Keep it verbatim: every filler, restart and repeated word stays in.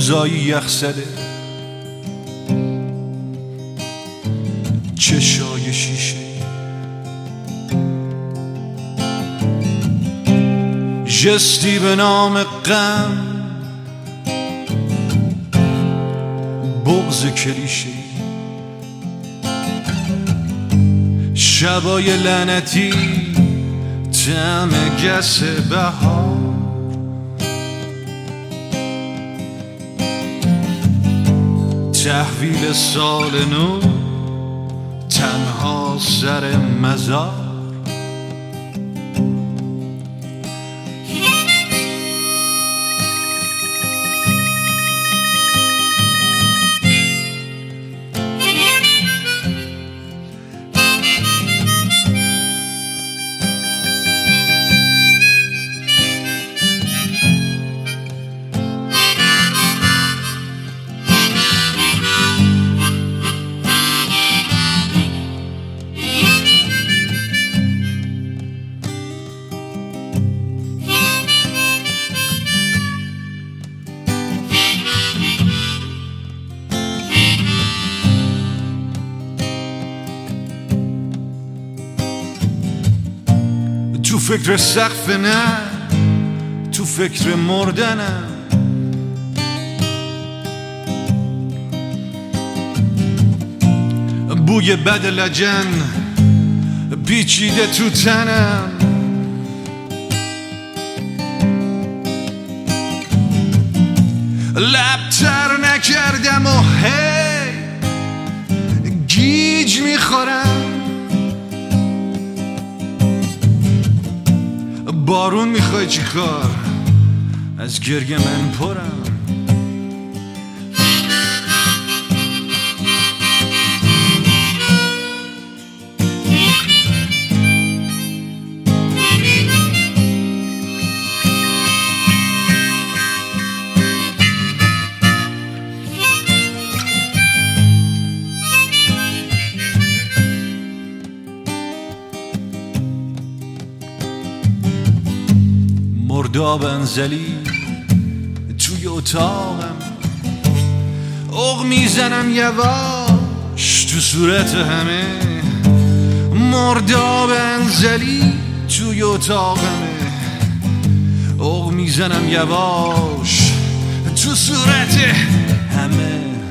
روزایی یخ زده، چشای شیشه، جستی به نام غم، بغض کلیشه، شبای لعنتی، طعم گس بهار، تحویل سال نو، تنها سر مزار. تو فکر سقف نه، تو فکر مردنم، بوی بد لجن پیچیده تو تنم، لبتر نکردم و هی گیج میخورم، بارون میخوای چی کار؟ از گرگ من پرم. مرداب انزلی توی اتاقم، اغ میزنم یواش تو صورت همه، مرداب انزلی توی اتاقمه، اغ میزنم یواش تو صورت همه.